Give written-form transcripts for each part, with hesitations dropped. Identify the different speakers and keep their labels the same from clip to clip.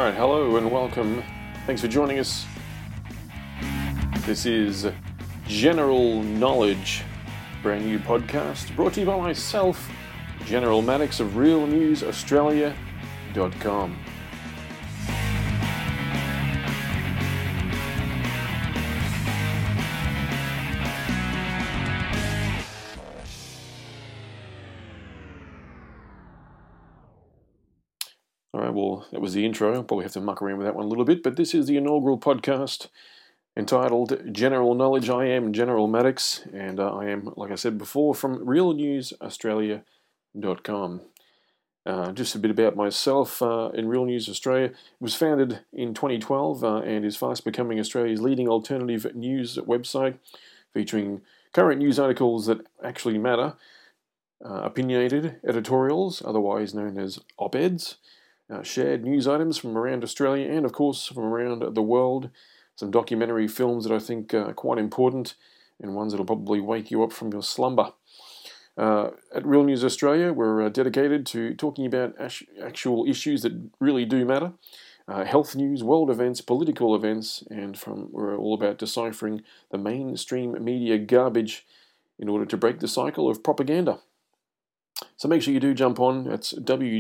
Speaker 1: Alright, hello and welcome. Thanks for joining us. This is General Knowledge, brand new podcast brought to you by myself, General Maddox of realnewsaustralia.com. Alright, well, that was the intro. I'll probably have to muck around with that one a little bit, but this is the inaugural podcast entitled General Knowledge. I am General Maddox, and I am, like I said before, from realnewsaustralia.com. Just a bit about myself. In Real News Australia, it was founded in 2012 and is fast becoming Australia's leading alternative news website, featuring current news articles that actually matter, opinionated editorials, otherwise known as op-eds, shared news items from around Australia and, of course, from around the world, some documentary films that I think are quite important and ones that will probably wake you up from your slumber. At Real News Australia, we're dedicated to talking about actual issues that really do matter, health news, world events, political events, and we're all about deciphering the mainstream media garbage in order to break the cycle of propaganda. So make sure you do jump on. That's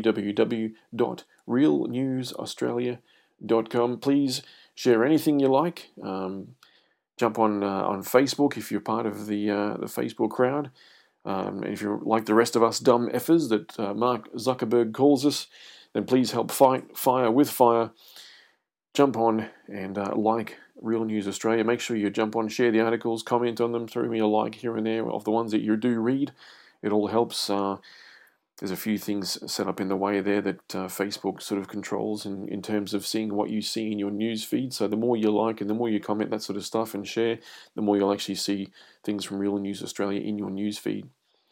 Speaker 1: www.realnewsaustralia.com. Please share anything you like. Jump on Facebook if you're part of the Facebook crowd. And if you're like the rest of us dumb effers that Mark Zuckerberg calls us, then please help fight fire with fire. Jump on and like Real News Australia. Make sure you jump on, share the articles, comment on them, throw me a like here and there of the ones that you do read. It all helps. There's a few things set up in the way there that Facebook sort of controls in terms of seeing what you see in your news feed. So the more you like and the more you comment that sort of stuff and share, the more you'll actually see things from Real News Australia in your news feed.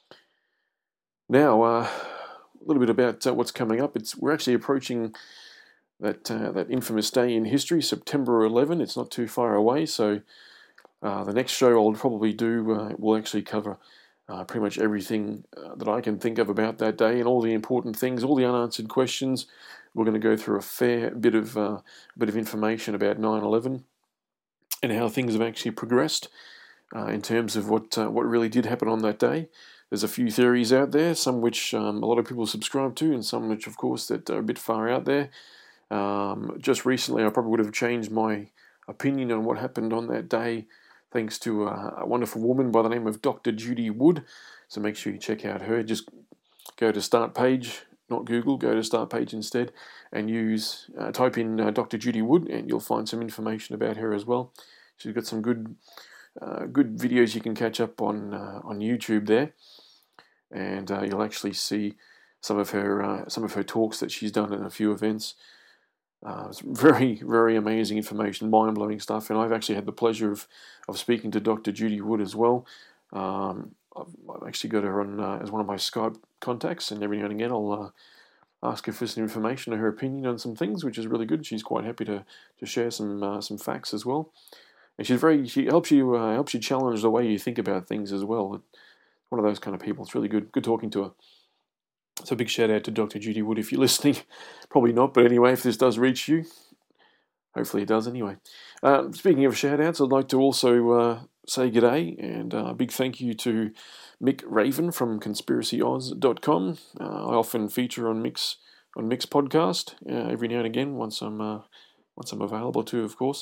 Speaker 1: Now, a little bit about what's coming up. We're actually approaching that infamous day in history, September 11. It's not too far away, so the next show I'll probably do will actually cover pretty much everything that I can think of about that day and all the important things, all the unanswered questions. We're going to go through a fair bit of information about 9/11 and how things have actually progressed in terms of what really did happen on that day. There's a few theories out there, some which a lot of people subscribe to, and some which, of course, that are a bit far out there. Just recently, I probably would have changed my opinion on what happened on that day, thanks to a wonderful woman by the name of Dr. Judy Wood. So make sure you check out her. Just go to Start Page, not Google, go to Start Page instead, and type in Dr. Judy Wood, and you'll find some information about her as well. She's got some good videos you can catch up on YouTube there, and you'll actually see some of her talks that she's done at a few events. It's very, very amazing information, mind-blowing stuff, and I've actually had the pleasure of speaking to Dr. Judy Wood as well. I've actually got her on as one of my Skype contacts, and every now and again I'll ask her for some information or her opinion on some things, which is really good. She's quite happy to share some facts as well, and she helps you challenge the way you think about things as well. One of those kind of people. It's really good talking to her. So a big shout out to Dr. Judy Wood if you're listening. Probably not, but anyway, if this does reach you, hopefully it does anyway. Speaking of shout outs, I'd like to also say g'day and a big thank you to Mick Raven from conspiracyoz.com. I often feature on Mick's podcast every now and again once I'm available to, of course.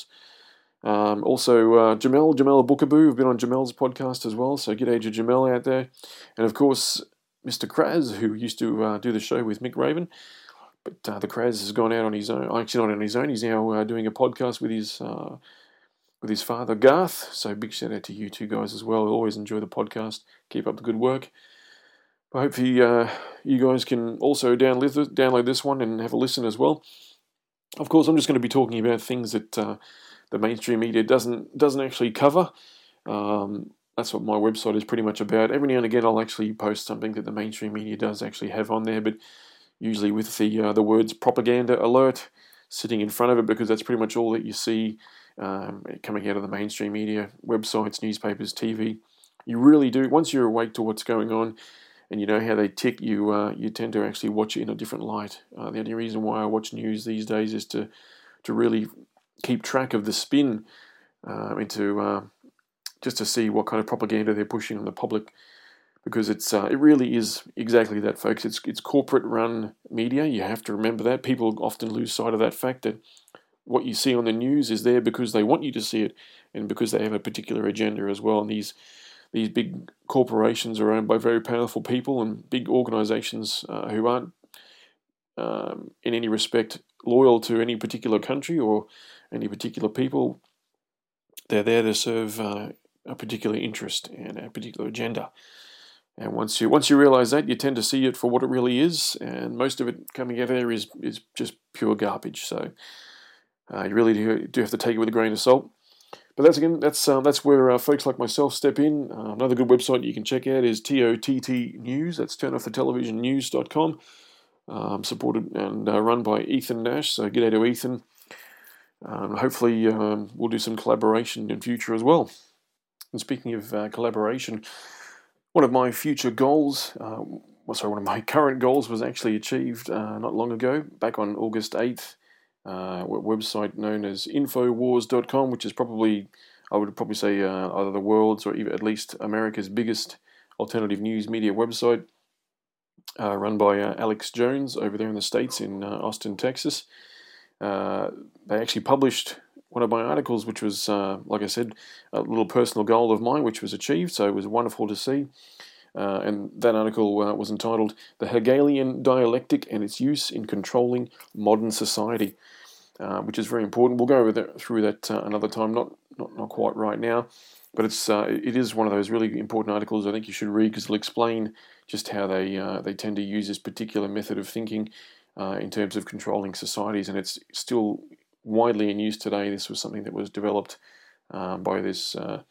Speaker 1: Also Jamel Bookaboo have been on Jamel's podcast as well, so g'day to Jamel out there. And of course, Mr. Kraz, who used to do the show with Mick Raven, but the Kraz has gone out on his own. Actually, not on his own. He's now doing a podcast with his father, Garth. So big shout out to you two guys as well. I always enjoy the podcast. Keep up the good work. I hope you guys can also download this one and have a listen as well. Of course, I'm just going to be talking about things that the mainstream media doesn't actually cover. That's what my website is pretty much about. Every now and again, I'll actually post something that the mainstream media does actually have on there, but usually with the words propaganda alert sitting in front of it, because that's pretty much all that you see coming out of the mainstream media, websites, newspapers, TV. You really do, once you're awake to what's going on and you know how they tick, you tend to actually watch it in a different light. The only reason why I watch news these days is to really keep track of the spin, into just to see what kind of propaganda they're pushing on the public, because it really is exactly that, folks. It's corporate run media. You have to remember that. People often lose sight of that fact, that what you see on the news is there because they want you to see it, and because they have a particular agenda as well. And these big corporations are owned by very powerful people and big organisations who aren't in any respect loyal to any particular country or any particular people. They're there to serve a particular interest and a particular agenda. And once you realise that, you tend to see it for what it really is, and most of it coming out of there is just pure garbage. So you really do have to take it with a grain of salt. But that's where folks like myself step in. Another good website you can check out is TOTT News. That's turnofftheTelevisionNews.com. Supported and run by Ethan Nash. So g'day to Ethan. Hopefully we'll do some collaboration in future as well. And speaking of collaboration, one of my future goals, one of my current goals was actually achieved not long ago, back on August 8th. A website known as Infowars.com, which is I would probably say, either the world's or even at least America's biggest alternative news media website, run by Alex Jones over there in the States in Austin, Texas. They actually published one of my articles, which was, like I said, a little personal goal of mine, which was achieved, so it was wonderful to see. And that article was entitled "The Hegelian Dialectic and Its Use in Controlling Modern Society," which is very important. We'll go through that another time, not quite right now, but it is one of those really important articles I think you should read, because it'll explain just how they tend to use this particular method of thinking in terms of controlling societies, and it's still widely in use today. This was something that was developed by this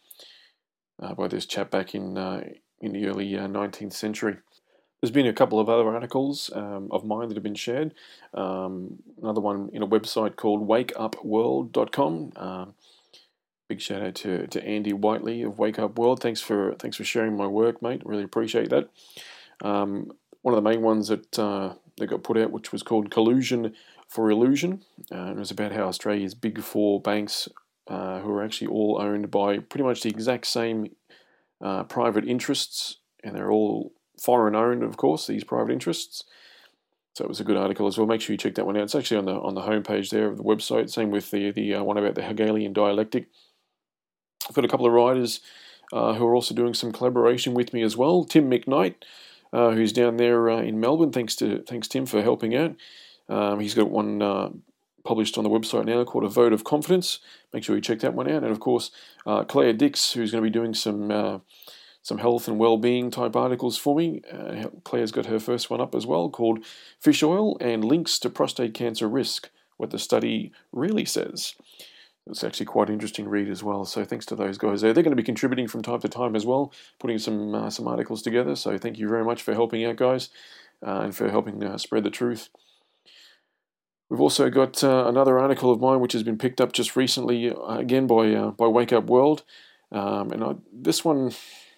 Speaker 1: chap back in the early 19th century. There's been a couple of other articles of mine that have been shared. Another one in a website called wakeupworld.com. Big shout out to Andy Whiteley of Wake Up World. Thanks for sharing my work, mate. Really appreciate that. One of the main ones that got put out, which was called Collusion for Illusion. It was about how Australia's big four banks, who are actually all owned by pretty much the exact same private interests, and they're all foreign owned, of course, these private interests. So it was a good article as well. Make sure you check that one out. It's actually on the homepage there of the website. Same with the one about the Hegelian dialectic. I've got a couple of writers who are also doing some collaboration with me as well. Tim McKnight, who's down there in Melbourne. Thanks Tim for helping out. He's got one published on the website now called A Vote of Confidence. Make sure you check that one out. And of course, Claire Dix, who's going to be doing some health and well-being type articles for me. Claire's got her first one up as well, called Fish Oil and Links to Prostate Cancer Risk, What the Study Really Says. It's actually quite an interesting read as well, so thanks to those guys there. They're going to be contributing from time to time as well, putting some articles together, so thank you very much for helping out, guys, and for helping spread the truth. We've also got another article of mine which has been picked up just recently, again by Wake Up World, this one,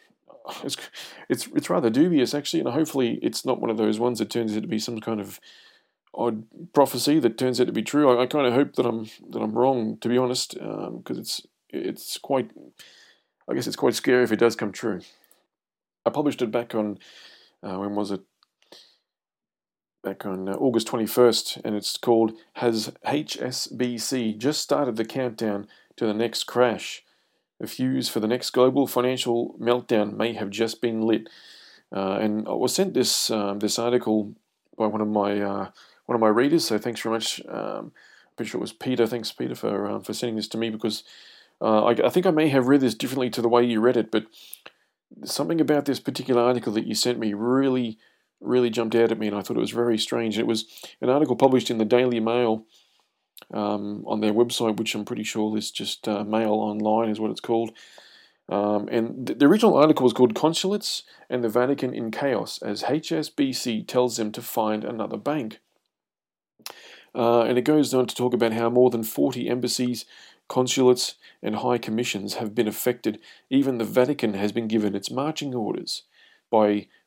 Speaker 1: it's rather dubious actually, and hopefully it's not one of those ones that turns out to be some kind of odd prophecy that turns out to be true. I kind of hope that I'm wrong, to be honest, because it's quite scary if it does come true. I published it back on when was it? Back on August 21st, and it's called "Has HSBC Just Started the Countdown to the Next Crash? The fuse for the next global financial meltdown may have just been lit." And I was sent this article by one of my readers. So thanks very much. I'm pretty sure it was Peter. Thanks, Peter, for sending this to me, because I think I may have read this differently to the way you read it, but something about this particular article that you sent me really jumped out at me, and I thought it was very strange. It was an article published in the Daily Mail on their website, which I'm pretty sure is just Mail Online is what it's called. And the original article was called "Consulates and the Vatican in Chaos as HSBC Tells Them to Find Another Bank." And it goes on to talk about how more than 40 embassies, consulates, and high commissions have been affected. Even the Vatican has been given its marching orders by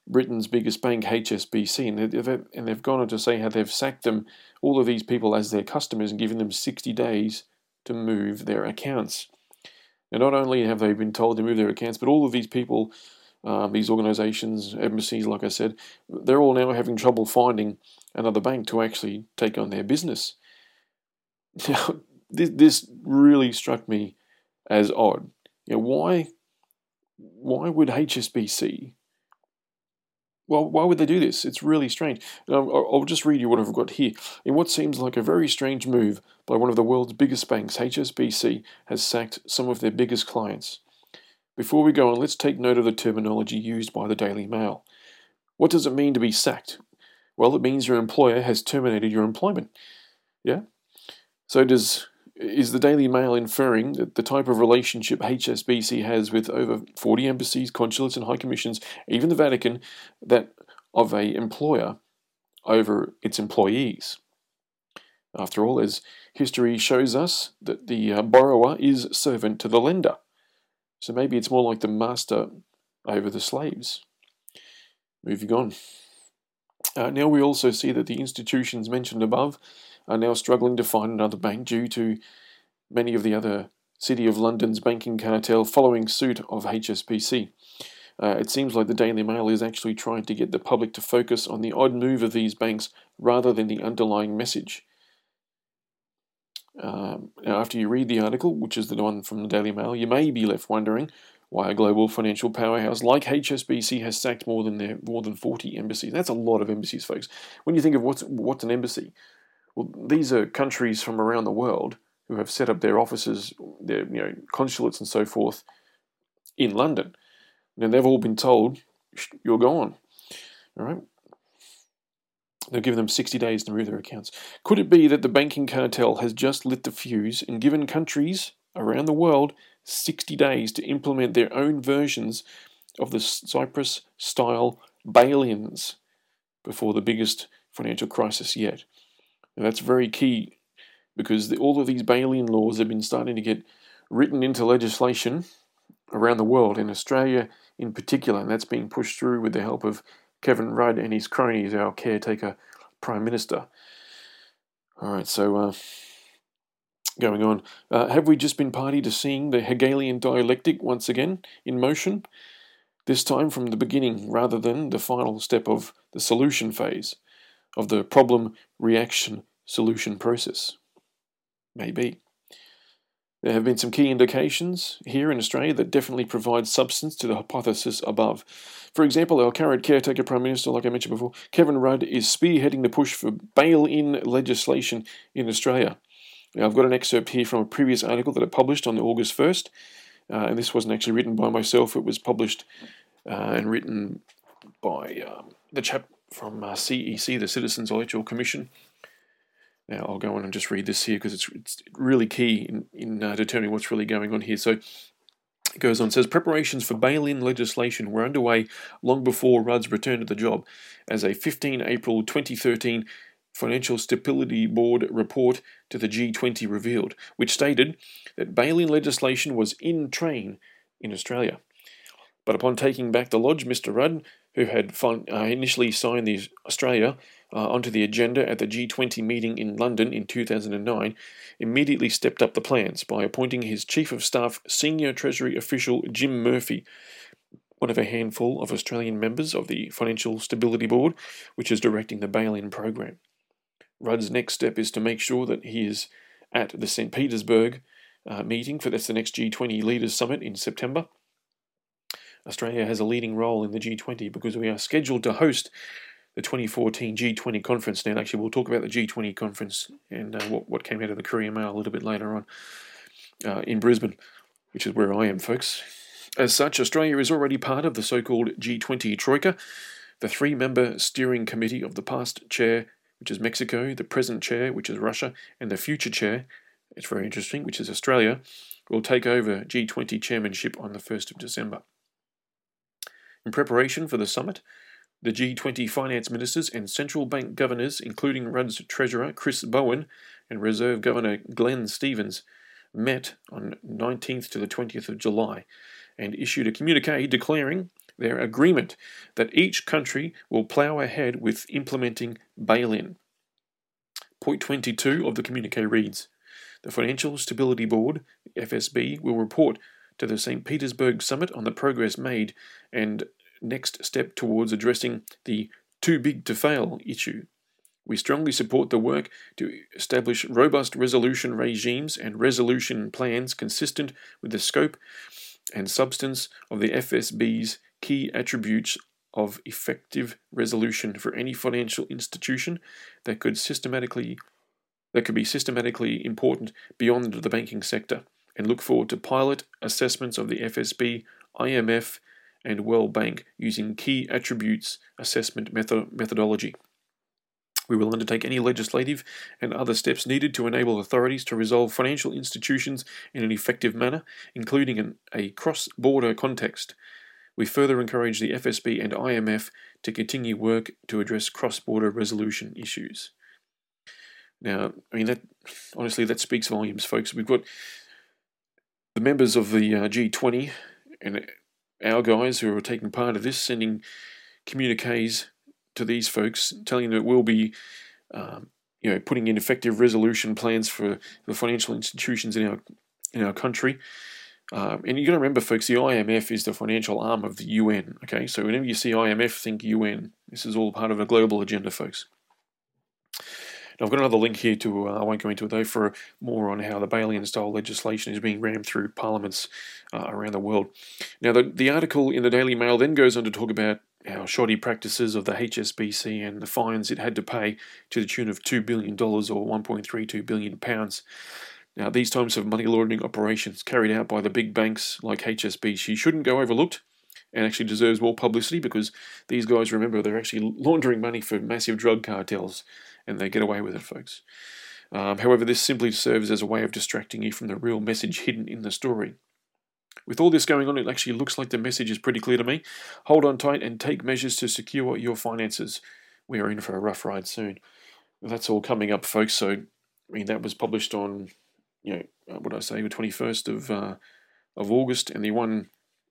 Speaker 1: Britain's biggest bank, HSBC, and they've gone on to say how they've sacked them, all of these people as their customers, and given them 60 days to move their accounts. Now, not only have they been told to move their accounts, but all of these people, these organisations, embassies, like I said, they're all now having trouble finding another bank to actually take on their business. Now, this really struck me as odd. Why would HSBC... Well, why would they do this? It's really strange. I'll just read you what I've got here. In what seems like a very strange move by one of the world's biggest banks, HSBC has sacked some of their biggest clients. Before we go on, let's take note of the terminology used by the Daily Mail. What does it mean to be sacked? Well, it means your employer has terminated your employment. Yeah? So is the Daily Mail inferring that the type of relationship HSBC has with over 40 embassies, consulates and high commissions, even the Vatican, that of an employer over its employees? After all, as history shows us, that the borrower is servant to the lender. So maybe it's more like the master over the slaves. Moving on. Now we also see that the institutions mentioned above are now struggling to find another bank due to many of the other City of London's banking cartel following suit of HSBC. It seems like the Daily Mail is actually trying to get the public to focus on the odd move of these banks rather than the underlying message. Now, after you read the article, which is the one from the Daily Mail, you may be left wondering why a global financial powerhouse like HSBC has sacked more than 40 embassies. That's a lot of embassies, folks. When you think of what's an embassy, well, these are countries from around the world who have set up their offices, their consulates and so forth in London. And they've all been told, you're gone. All right? They'll give them 60 days to move their accounts. Could it be that the banking cartel has just lit the fuse and given countries around the world 60 days to implement their own versions of the Cyprus-style bail-ins before the biggest financial crisis yet? And that's very key, because all of these bail-in laws have been starting to get written into legislation around the world, in Australia in particular, and that's being pushed through with the help of Kevin Rudd and his cronies, our caretaker Prime Minister. All right, so going on. Have we just been party to seeing the Hegelian dialectic once again in motion? This time from the beginning rather than the final step of the solution phase of the problem-reaction-solution process. Maybe. There have been some key indications here in Australia that definitely provide substance to the hypothesis above. For example, our current caretaker Prime Minister, like I mentioned before, Kevin Rudd, is spearheading the push for bail-in legislation in Australia. Now, I've got an excerpt here from a previous article that I published on August 1st, and this wasn't actually written by myself. It was published and written by the chap from CEC, the Citizens Electoral Commission. Now, I'll go on and just read this here because it's really key in determining what's really going on here. So it goes on, says, preparations for bail-in legislation were underway long before Rudd's return to the job, as a 15 April 2013 Financial Stability Board report to the G20 revealed, which stated that bail-in legislation was in train in Australia. But upon taking back the lodge, Mr. Rudd, who had initially signed the Australia onto the agenda at the G20 meeting in London in 2009, immediately stepped up the plans by appointing his Chief of Staff Senior Treasury official Jim Murphy, one of a handful of Australian members of the Financial Stability Board, which is directing the bail-in program. Rudd's next step is to make sure that he is at the St. Petersburg meeting, that's the next G20 Leaders Summit in September. Australia has a leading role in the G20 because we are scheduled to host the 2014 G20 conference. Now, actually, we'll talk about the G20 conference and what came out of the Courier Mail a little bit later on in Brisbane, which is where I am, folks. As such, Australia is already part of the so-called G20 Troika, the three-member steering committee of the past chair, which is Mexico, the present chair, which is Russia, and the future chair, it's very interesting, which is Australia, will take over G20 chairmanship on the 1st of December. In preparation for the summit, the G20 finance ministers and central bank governors, including Rudd's treasurer Chris Bowen and Reserve Governor Glenn Stevens, met on 19th to the 20th of July and issued a communique declaring their agreement that each country will plough ahead with implementing bail-in. Point 22 of the communique reads, the Financial Stability Board, FSB, will report to the St. Petersburg Summit on the progress made and next step towards addressing the too big to fail issue. We strongly support the work to establish robust resolution regimes and resolution plans consistent with the scope and substance of the FSB's key attributes of effective resolution for any financial institution that could be systematically important beyond the banking sector, and look forward to pilot assessments of the FSB, IMF, and World Bank using key attributes assessment methodology. We will undertake any legislative and other steps needed to enable authorities to resolve financial institutions in an effective manner, including in a cross-border context. We further encourage the FSB and IMF to continue work to address cross-border resolution issues. Now, honestly, that speaks volumes, folks. We've got the members of the G20 and our guys who are taking part of this sending communiques to these folks, telling them that we'll be, putting in effective resolution plans for the financial institutions in our country. And you got to remember, folks, the IMF is the financial arm of the UN. Okay, so whenever you see IMF, think UN. This is all part of a global agenda, folks. Now, I've got another link here to, I won't go into it though, for more on how the bail-in style legislation is being rammed through parliaments around the world. Now, the article in the Daily Mail then goes on to talk about how shoddy practices of the HSBC and the fines it had to pay to the tune of $2 billion or £1.32 billion. Now, these types of money laundering operations carried out by the big banks like HSBC shouldn't go overlooked and actually deserves more publicity, because these guys, remember, they're actually laundering money for massive drug cartels, and they get away with it, folks. However, this simply serves as a way of distracting you from the real message hidden in the story. With all this going on, it actually looks like the message is pretty clear to me. Hold on tight and take measures to secure your finances. We are in for a rough ride soon. That's all coming up, folks. So, that was published on, the 21st of August, and the one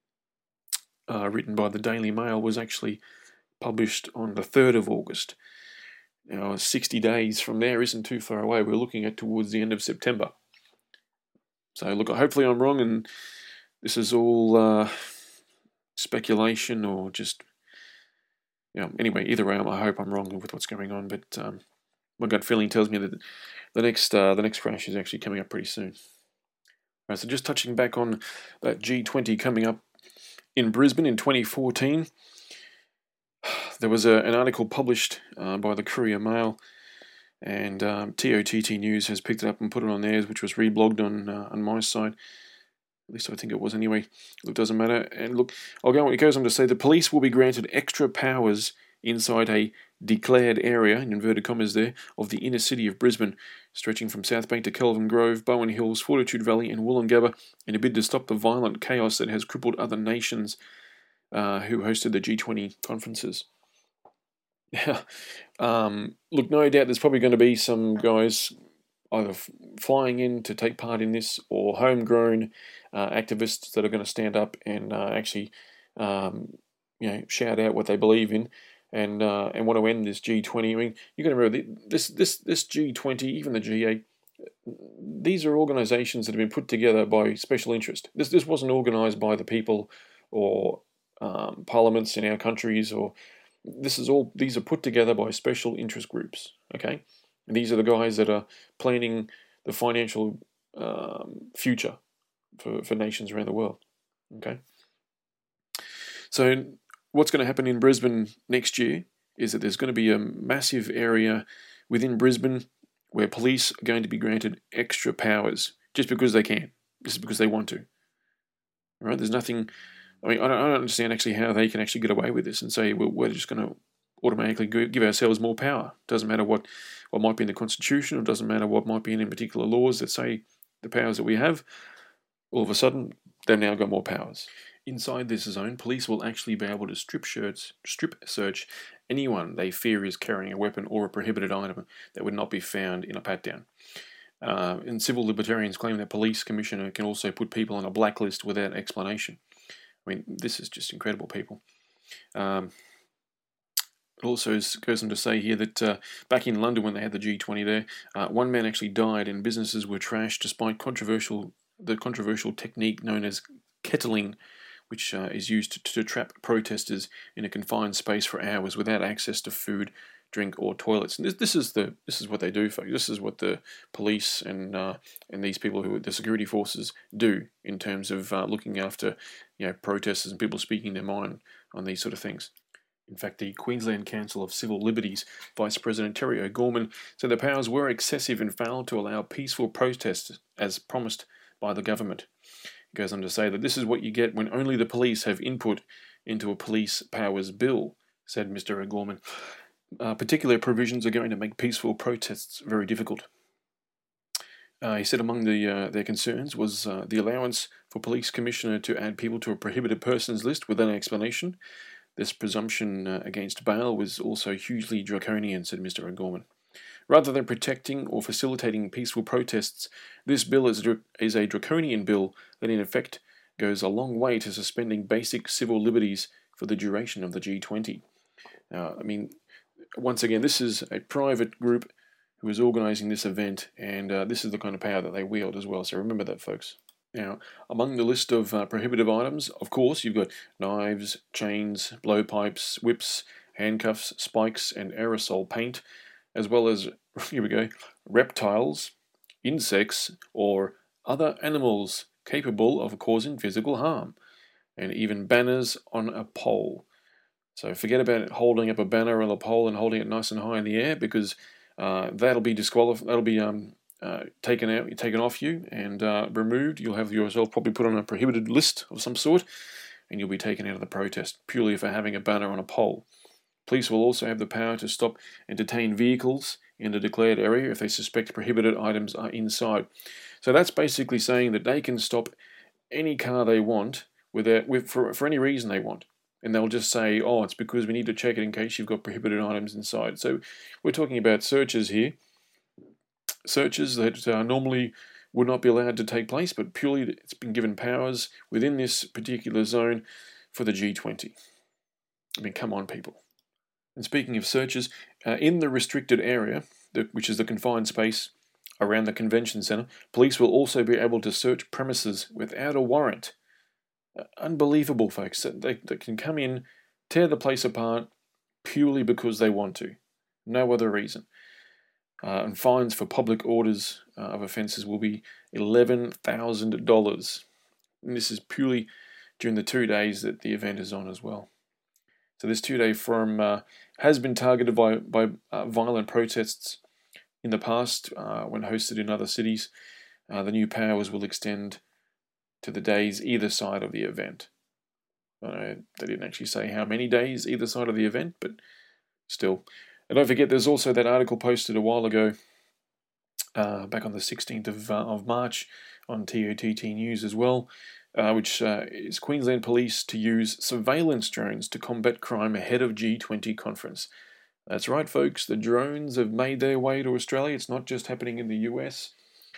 Speaker 1: written by the Daily Mail was actually published on the 3rd of August. Now, 60 days from there isn't too far away. We're looking at towards the end of September. So, look, hopefully I'm wrong, and this is all speculation or just, anyway, either way, I hope I'm wrong with what's going on, but my gut feeling tells me that the next crash is actually coming up pretty soon. All right, so just touching back on that G20 coming up in Brisbane in 2014, there was an article published by the Courier Mail, and TOTT News has picked it up and put it on theirs, which was reblogged on my site. At least I think it was anyway. It doesn't matter. And look, it goes on to say the police will be granted extra powers inside a declared area, in inverted commas there, of the inner city of Brisbane, stretching from South Bank to Kelvin Grove, Bowen Hills, Fortitude Valley and Woolloongabba, in a bid to stop the violent chaos that has crippled other nations who hosted the G20 conferences. Look, no doubt there's probably going to be some guys either flying in to take part in this, or homegrown activists that are going to stand up and actually, shout out what they believe in, and want to end this G20. You've got to remember this G20, even the G8. These are organisations that have been put together by special interest. This wasn't organised by the people or parliaments in our countries, or these are put together by special interest groups. Okay. And these are the guys that are planning the financial future for nations around the world. Okay. So what's going to happen in Brisbane next year is that there's going to be a massive area within Brisbane where police are going to be granted extra powers just because they can, just because they want to. All right. There's nothing. I don't understand actually how they can actually get away with this and say, well, we're just going to automatically give ourselves more power. Doesn't matter what might be in the Constitution, or doesn't matter what might be in particular laws that say the powers that we have. All of a sudden, they've now got more powers. Inside this zone, police will actually be able to strip search anyone they fear is carrying a weapon or a prohibited item that would not be found in a pat-down. And civil libertarians claim that police commissioner can also put people on a blacklist without explanation. This is just incredible, people. It also goes on to say here that back in London when they had the G20 there, one man actually died and businesses were trashed despite the controversial technique known as kettling, which is used to trap protesters in a confined space for hours without access to food, drink, or toilets. And this is what they do, folks. This is what the police and these people the security forces do in terms of looking after protesters and people speaking their mind on these sort of things. In fact, the Queensland Council of Civil Liberties Vice President Terry O'Gorman said the powers were excessive and failed to allow peaceful protests as promised by the government. It goes on to say that this is what you get when only the police have input into a police powers bill, said Mr. O'Gorman. Particular provisions are going to make peaceful protests very difficult. He said among their concerns was the allowance for police commissioner to add people to a prohibited persons list without an explanation. This presumption against bail was also hugely draconian, said Mr. O'Gorman. Rather than protecting or facilitating peaceful protests, this bill is a draconian bill that in effect goes a long way to suspending basic civil liberties for the duration of the G20. Once again, this is a private group who is organising this event, and this is the kind of power that they wield as well, so remember that, folks. Now, among the list of prohibitive items, of course, you've got knives, chains, blowpipes, whips, handcuffs, spikes, and aerosol paint, as well as, here we go, reptiles, insects, or other animals capable of causing physical harm, and even banners on a pole. So forget about holding up a banner on a pole and holding it nice and high in the air, because that'll be disqualified. That'll be taken off you and removed. You'll have yourself probably put on a prohibited list of some sort, and you'll be taken out of the protest purely for having a banner on a pole. Police will also have the power to stop and detain vehicles in the declared area if they suspect prohibited items are inside. So that's basically saying that they can stop any car they want for any reason they want. And they'll just say, oh, it's because we need to check it in case you've got prohibited items inside. So we're talking about searches here. Searches that normally would not be allowed to take place, but purely it's been given powers within this particular zone for the G20. I mean, come on, people. And speaking of searches, in the restricted area, which is the confined space around the convention centre, police will also be able to search premises without a warrant. Unbelievable, folks. They can come in, tear the place apart purely because they want to. No other reason. And fines for public orders of offences will be $11,000. And this is purely during the 2 days that the event is on as well. So this 2-day forum has been targeted by violent protests in the past when hosted in other cities. The new powers will extend to the days either side of the event. They didn't actually say how many days either side of the event, but still. And don't forget, there's also that article posted a while ago, back on the 16th of March on TOTT News as well, which is Queensland Police to use surveillance drones to combat crime ahead of G20 conference. That's right, folks, the drones have made their way to Australia. It's not just happening in the US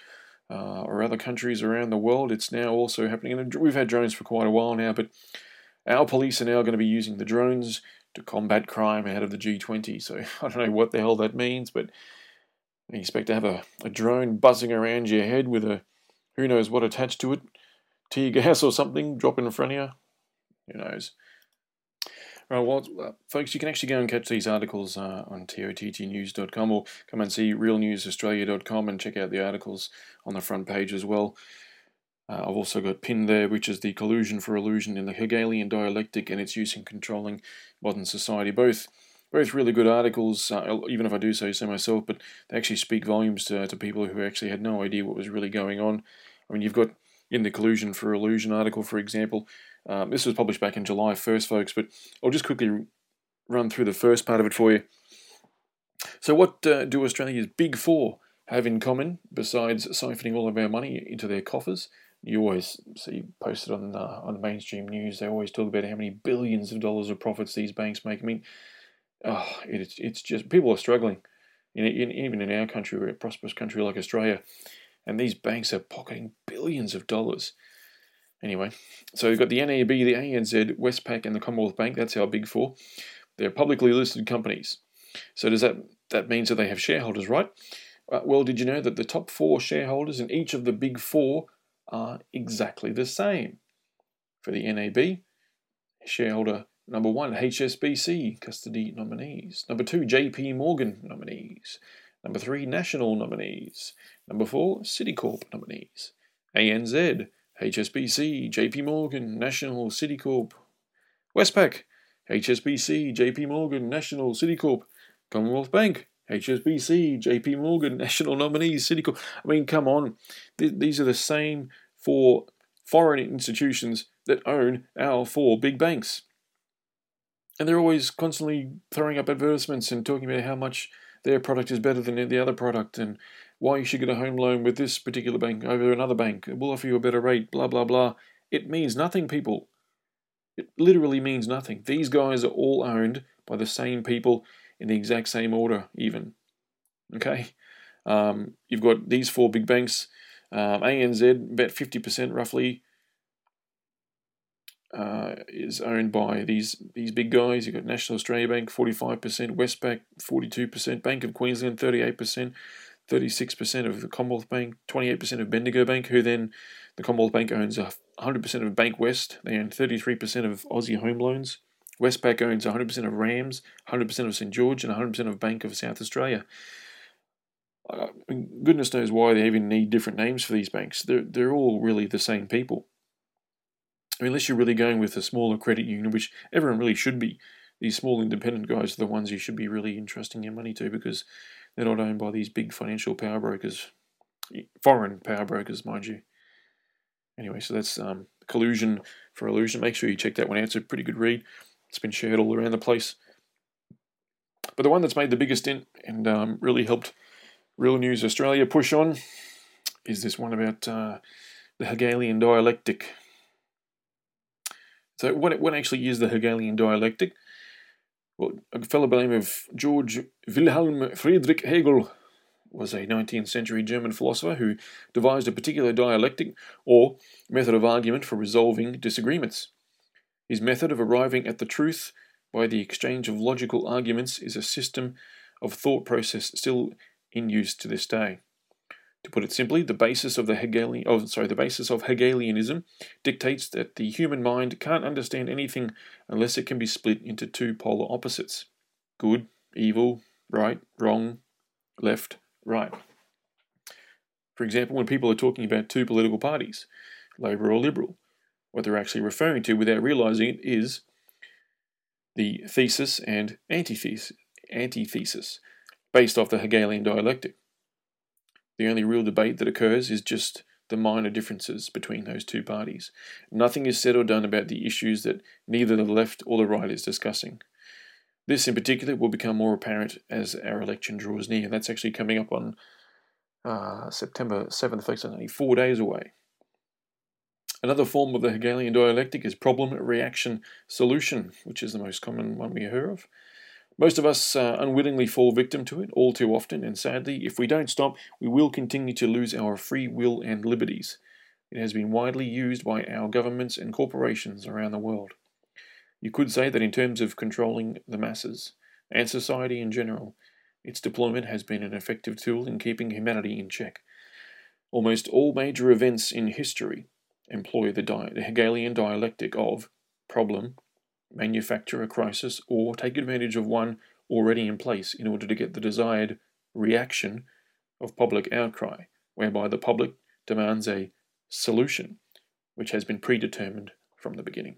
Speaker 1: or other countries around the world. It's now also happening, and we've had drones for quite a while now, but our police are now going to be using the drones to combat crime ahead of the G20. So I don't know what the hell that means, but I expect to have a drone buzzing around your head with a who knows what attached to it, tear gas or something, dropping in front of you. Who knows? Right, well, folks, you can actually go and catch these articles on tottnews.com or come and see realnewsaustralia.com and check out the articles on the front page as well. I've also got pinned there, which is the collusion for illusion in the Hegelian dialectic and its use in controlling modern society. Both really good articles, even if I do say so myself, but they actually speak volumes to people who actually had no idea what was really going on. I mean, you've got in the collusion for illusion article, for example, this was published back in July 1st, folks, but I'll just quickly run through the first part of it for you. So what do Australia's Big Four have in common, besides siphoning all of our money into their coffers? You always see posted on the mainstream news, they always talk about how many billions of dollars of profits these banks make. I mean, it's just, people are struggling. Even in our country, we're a prosperous country like Australia, and these banks are pocketing billions of dollars. Anyway, so you've got the NAB, the ANZ, Westpac, and the Commonwealth Bank. That's our big four. They're publicly listed companies. So does that means that they have shareholders, right? Well, did you know that the top four shareholders in each of the big four are exactly the same? For the NAB, shareholder number 1, HSBC, custody nominees. Number 2, JP Morgan nominees. Number 3, National nominees. Number 4, Citicorp nominees. ANZ, HSBC, JP Morgan, National, Citicorp. Westpac, HSBC, JP Morgan, National, Citicorp. Commonwealth Bank, HSBC, JP Morgan, National nominees, Citicorp. I mean, come on. These are the same four foreign institutions that own our four big banks. And they're always constantly throwing up advertisements and talking about how much their product is better than the other product and why you should get a home loan with this particular bank over another bank. We'll offer you a better rate, blah, blah, blah. It means nothing, people. It literally means nothing. These guys are all owned by the same people in the exact same order, even. Okay? You've got these four big banks. ANZ, about 50% roughly, is owned by these big guys. You've got National Australia Bank, 45%, Westpac, 42%, Bank of Queensland, 38%, 36% of the Commonwealth Bank, 28% of Bendigo Bank, who then the Commonwealth Bank owns 100% of Bank West. They own 33% of Aussie Home Loans. Westpac owns 100% of Rams, 100% of St George, and 100% of Bank of South Australia. Goodness knows why they even need different names for these banks. They're all really the same people. I mean, unless you're really going with a smaller credit union, which everyone really should be, these small independent guys are the ones you should be really entrusting your money to because they're not owned by these big financial power brokers, foreign power brokers, mind you. Anyway, so that's Collusion for Illusion. Make sure you check that one out. It's a pretty good read. It's been shared all around the place. But the one that's made the biggest dent and really helped Real News Australia push on is this one about the Hegelian dialectic. So what actually is the Hegelian dialectic? Well, a fellow by the name of George Wilhelm Friedrich Hegel was a 19th century German philosopher who devised a particular dialectic or method of argument for resolving disagreements. His method of arriving at the truth by the exchange of logical arguments is a system of thought process still in use to this day. To put it simply, the basis of Hegelianism dictates that the human mind can't understand anything unless it can be split into two polar opposites: good, evil, right, wrong, left, right. For example, when people are talking about two political parties, Labor or Liberal, what they're actually referring to without realizing it is the thesis and antithesis based off the Hegelian dialectic. The only real debate that occurs is just the minor differences between those two parties. Nothing is said or done about the issues that neither the left or the right is discussing. This in particular will become more apparent as our election draws near. That's actually coming up on September 7th, folks, only 4 days away. Another form of the Hegelian dialectic is problem, reaction, solution, which is the most common one we hear of. Most of us unwittingly fall victim to it all too often, and sadly, if we don't stop, we will continue to lose our free will and liberties. It has been widely used by our governments and corporations around the world. You could say that in terms of controlling the masses, and society in general, its deployment has been an effective tool in keeping humanity in check. Almost all major events in history employ the Hegelian dialectic of problem, manufacture a crisis, or take advantage of one already in place in order to get the desired reaction of public outcry, whereby the public demands a solution which has been predetermined from the beginning.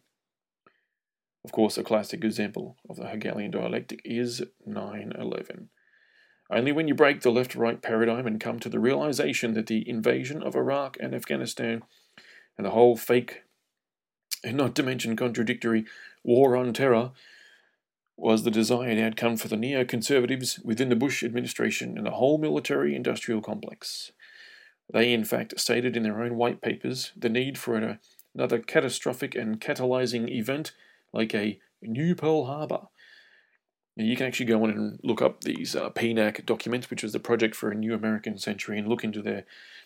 Speaker 1: Of course, a classic example of the Hegelian dialectic is 9/11. Only when you break the left-right paradigm and come to the realization that the invasion of Iraq and Afghanistan and the whole fake, and not to mention contradictory, war on terror was the desired outcome for the neoconservatives within the Bush administration and the whole military-industrial complex. They, in fact, stated in their own white papers the need for another catastrophic and catalyzing event like a new Pearl Harbor. Now, you can actually go on and look up these PNAC documents, which is the Project for a New American Century, and look into their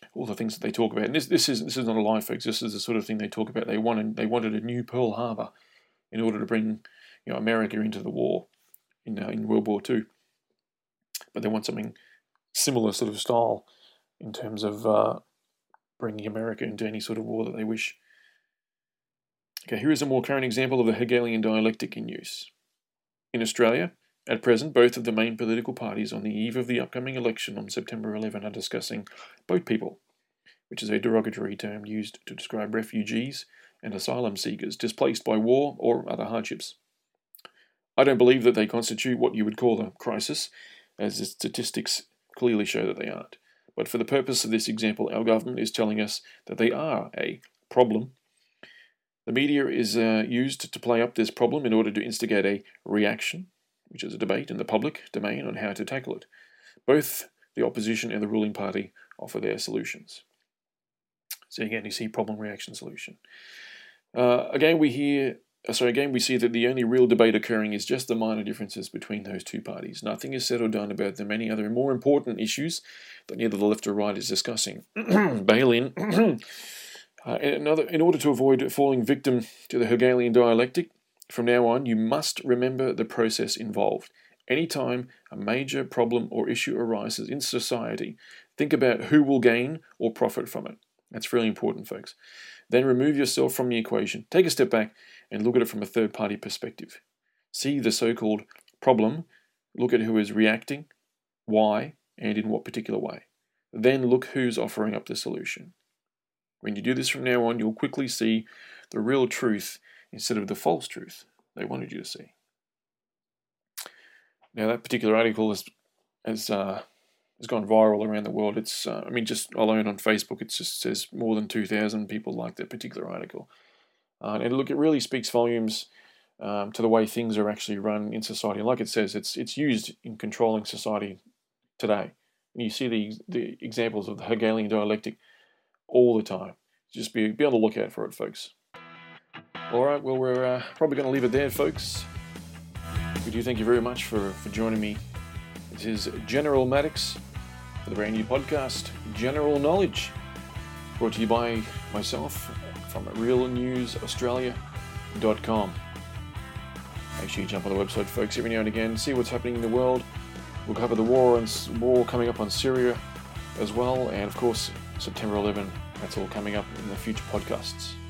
Speaker 1: all the things that they talk about. And this is not a lie, folks. This is the sort of thing they talk about. They wanted a new Pearl Harbor in order to bring America into the war in World War II. But they want something similar sort of style in terms of bringing America into any sort of war that they wish. Okay, here is a more current example of the Hegelian dialectic in use. In Australia, at present, both of the main political parties on the eve of the upcoming election on September 11 are discussing boat people, which is a derogatory term used to describe refugees and asylum seekers displaced by war or other hardships. I don't believe that they constitute what you would call a crisis, as the statistics clearly show that they aren't. But for the purpose of this example, our government is telling us that they are a problem. The media is used to play up this problem in order to instigate a reaction, which is a debate in the public domain on how to tackle it. Both the opposition and the ruling party offer their solutions. So again, you see problem, reaction, solution. Again, we see that the only real debate occurring is just the minor differences between those two parties. Nothing is said or done about the many other more important issues that neither the left or right is discussing. Bail-in. In order to avoid falling victim to the Hegelian dialectic, from now on, you must remember the process involved. Anytime a major problem or issue arises in society, think about who will gain or profit from it. That's really important, folks. Then remove yourself from the equation. Take a step back and look at it from a third-party perspective. See the so-called problem, look at who is reacting, why, and in what particular way. Then look who's offering up the solution. When you do this from now on, you'll quickly see the real truth instead of the false truth they wanted you to see. Now, that particular article has gone viral around the world. It's, just alone on Facebook, it just says more than 2,000 people like that particular article. And look, it really speaks volumes to the way things are actually run in society. And like it says, it's used in controlling society today. And you see the examples of the Hegelian dialectic all the time. Just be on the lookout for it, folks. All right, well, we're probably going to leave it there, folks. We do thank you very much for joining me. This is General Maddox for the brand new podcast, General Knowledge, brought to you by myself from realnewsaustralia.com. Make sure you jump on the website, folks, every now and again, see what's happening in the world. We'll cover the war coming up on Syria as well, and of course, September 11. That's all coming up in the future podcasts.